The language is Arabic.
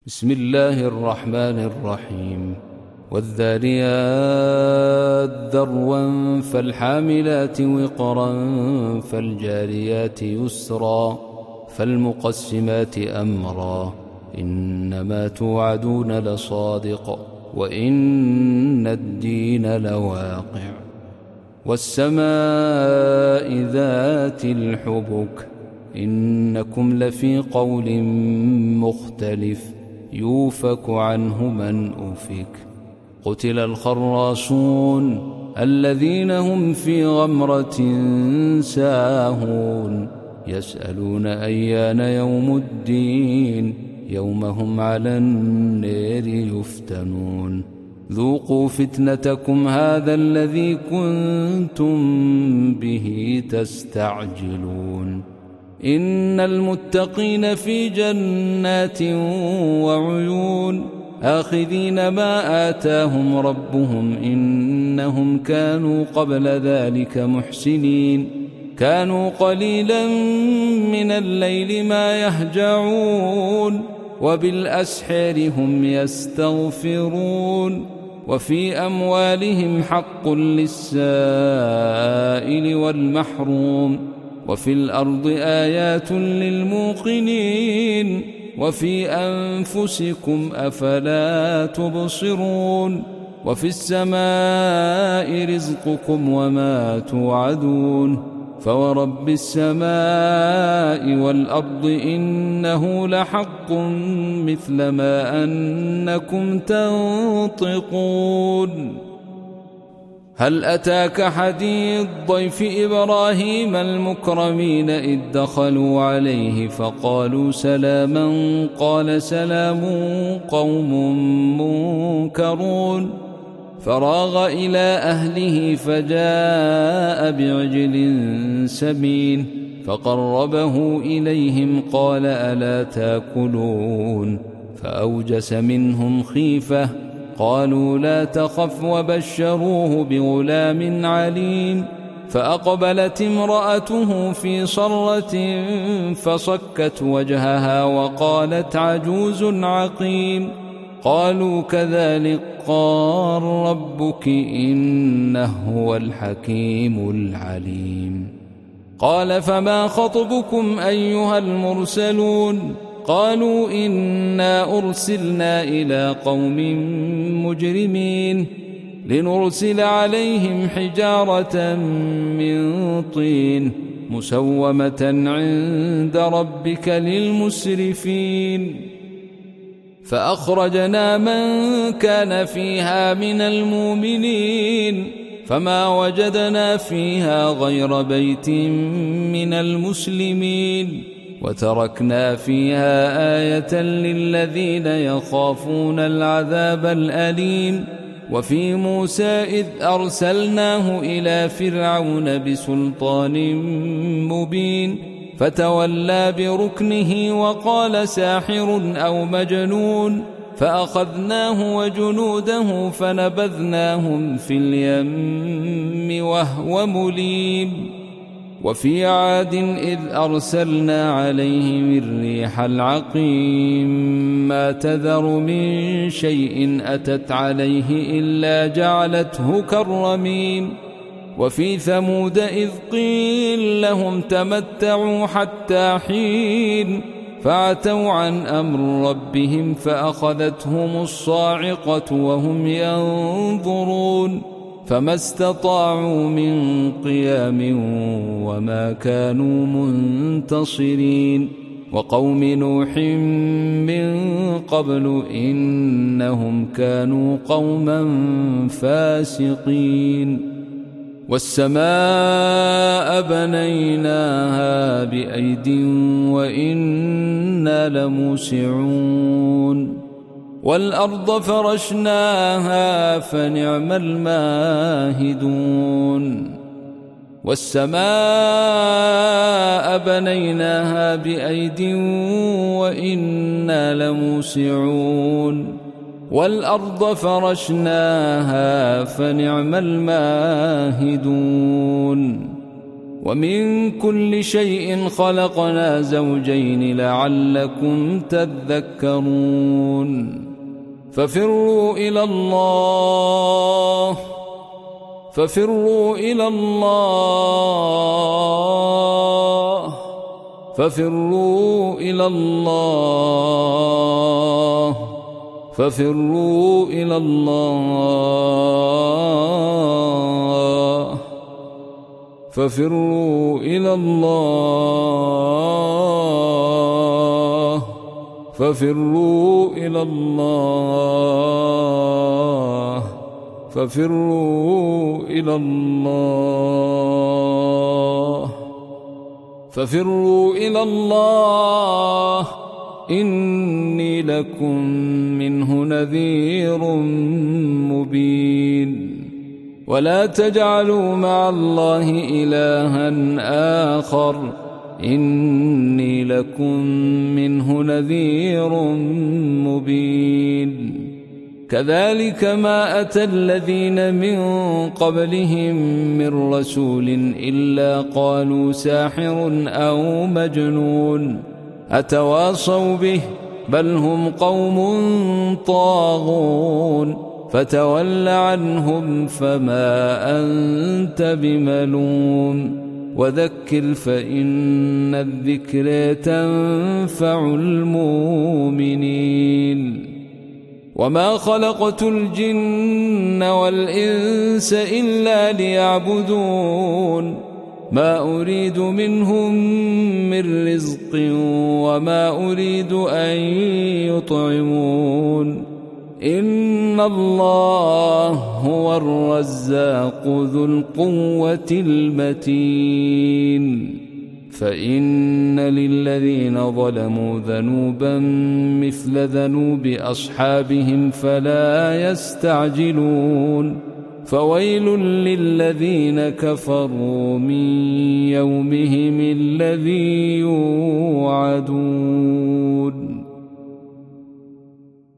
بسم الله الرحمن الرحيم والذاريات ذروا فالحاملات وقرا فالجاريات يسرا فالمقسمات أمرا إنما توعدون لصادق وإن الدين لواقع والسماء ذات الحبك إنكم لفي قول مختلف يوفك عنه من أفك قتل الخراصون الذين هم في غمرة ساهون يسألون أيان يوم الدين يوم هم على النار يفتنون ذوقوا فتنتكم هذا الذي كنتم به تستعجلون إن المتقين في جنات وعيون آخذين ما آتاهم ربهم إنهم كانوا قبل ذلك محسنين كانوا قليلا من الليل ما يهجعون وبالأسحار هم يستغفرون وفي أموالهم حق للسائل والمحروم وفي الأرض آيات للموقنين وفي أنفسكم أفلا تبصرون وفي السماء رزقكم وما توعدون فورب السماء والأرض إنه لحق مثل ما أنكم تنطقون هل أتاك حديث ضيف إبراهيم المكرمين إذ دخلوا عليه فقالوا سلاما قال سلام قوم منكرون فراغ إلى أهله فجاء بعجل سمين فقربه إليهم قال ألا تاكلون فأوجس منهم خيفة قالوا لا تخف وبشروه بغلام عليم فأقبلت امرأته في صرة فصكت وجهها وقالت عجوز عقيم قالوا كذلك قال ربك إنه هو الحكيم العليم قال فما خطبكم أيها المرسلون قالوا إنا أرسلنا إلى قوم مجرمين لنرسل عليهم حجارة من طين مسومة عند ربك للمسرفين فأخرجنا من كان فيها من المؤمنين فما وجدنا فيها غير بيت من المسلمين وتركنا فيها آية للذين يخافون العذاب الأليم وفي موسى إذ أرسلناه إلى فرعون بسلطان مبين فتولى بركنه وقال ساحر أو مجنون فأخذناه وجنوده فنبذناهم في اليم وهو مليم وفي عاد إذ أرسلنا عليهم الريح العقيم ما تذر من شيء أتت عليه إلا جعلته كالرميم وفي ثمود إذ قيل لهم تمتعوا حتى حين فعتوا عن أمر ربهم فأخذتهم الصاعقة وهم ينظرون فما استطاعوا من قيام وما كانوا منتصرين وقوم نوح من قبل إنهم كانوا قوما فاسقين والسماء بنيناها بأيد وإنا لموسعون والأرض فرشناها فنعم الماهدون والسماء بنيناها بأيد وإنا لموسعون والأرض فرشناها فنعم الماهدون ومن كل شيء خلقنا زوجين لعلكم تذكرون ففروا إلى الله ففروا إلى الله ففروا إلى الله ففروا إلى الله ففروا إلى الله ففروا إلى الله ففروا إلى الله ففروا إلى الله إني لكم منه نذير مبين ولا تجعلوا مع الله إلها آخر إني لكم منه نذير مبين كذلك ما أتى الذين من قبلهم من رسول إلا قالوا ساحر أو مجنون أتواصوا به بل هم قوم طاغون فتول عنهم فما أنت بملوم وذكر فإن الذكر تنفع المؤمنين وما خلقت الجن والإنس إلا ليعبدون ما أريد منهم من رزق وما أريد أن يطعمون إن الله هو الرزاق ذو القوة المتين فإن للذين ظلموا ذنوبا مثل ذنوب أصحابهم فلا يستعجلون فويل للذين كفروا من يومهم الذي يوعدون